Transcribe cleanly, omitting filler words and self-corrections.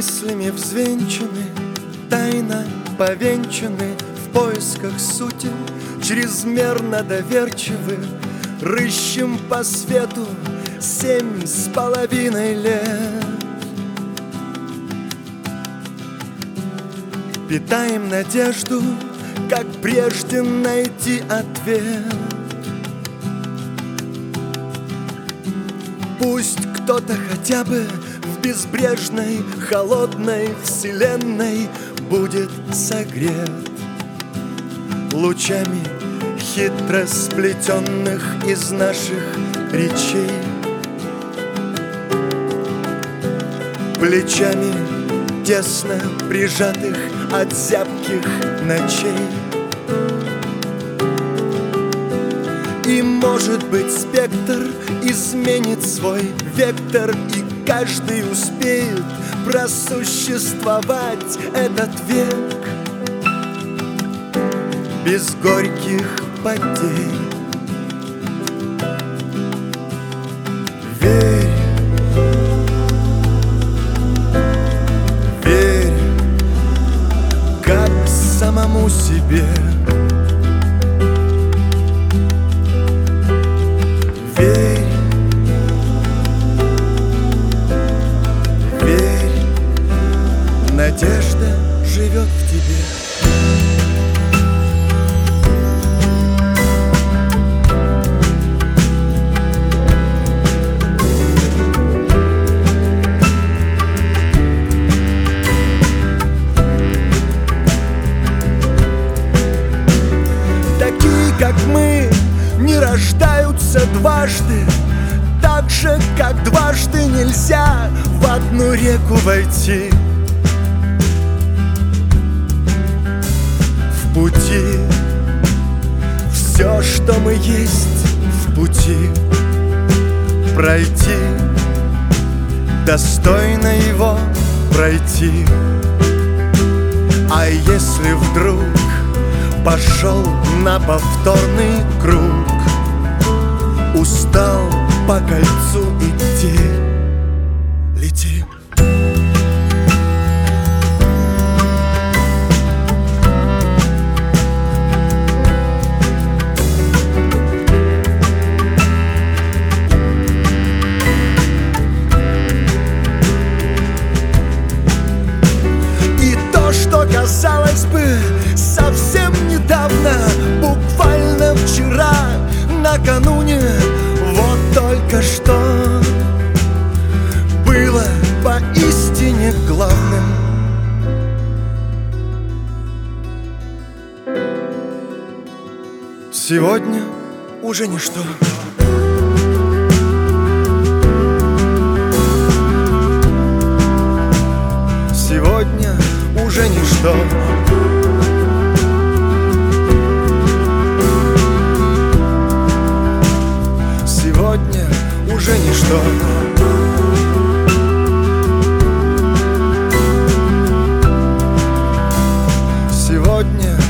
мыслями взвенчаны, тайно повенчаны, в поисках сути, чрезмерно доверчивы, рыщем по свету 7,5 лет. Питаем надежду, как прежде найти ответ. Пусть кто-то хотя бы в безбрежной, холодной вселенной будет согрет лучами хитро сплетенных из наших речей, плечами тесно прижатых от зябких ночей. И, может быть, спектр изменит свой вектор, и каждый успеет просуществовать этот век без горьких потерь. Верь, верь, как самому себе. Верь, верь, надежда живет в тебе. Как мы, не рождаются дважды, так же, как дважды нельзя в одну реку войти. В пути все, что мы есть, в пути пройти, достойно его пройти. А если вдруг пошел на повторный круг, устал по кольцу идти, лети. И то, что казалось бы совсем недавно, буквально вчера, накануне, вот только что было поистине главным. Сегодня уже ничто. Сегодня уже ничто. Сегодня уже ничто. Сегодня